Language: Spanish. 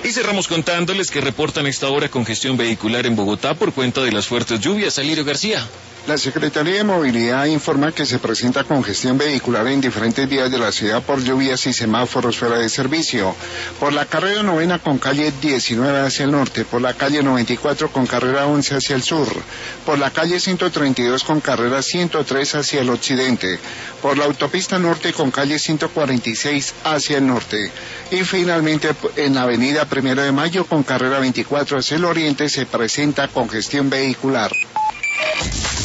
Y cerramos contándoles que reportan a esta hora congestión vehicular en Bogotá por cuenta de las fuertes lluvias. Alirio García. La Secretaría de Movilidad informa que se presenta congestión vehicular en diferentes vías de la ciudad por lluvias y semáforos fuera de servicio. Por la carrera 9 con calle 19 hacia el norte, por la calle 94 con carrera 11 hacia el sur, por la calle 132 con carrera 103 hacia el occidente, por la autopista norte con calle 146 hacia el norte. Y finalmente en la avenida 1 de Mayo con carrera 24 hacia el oriente se presenta congestión vehicular.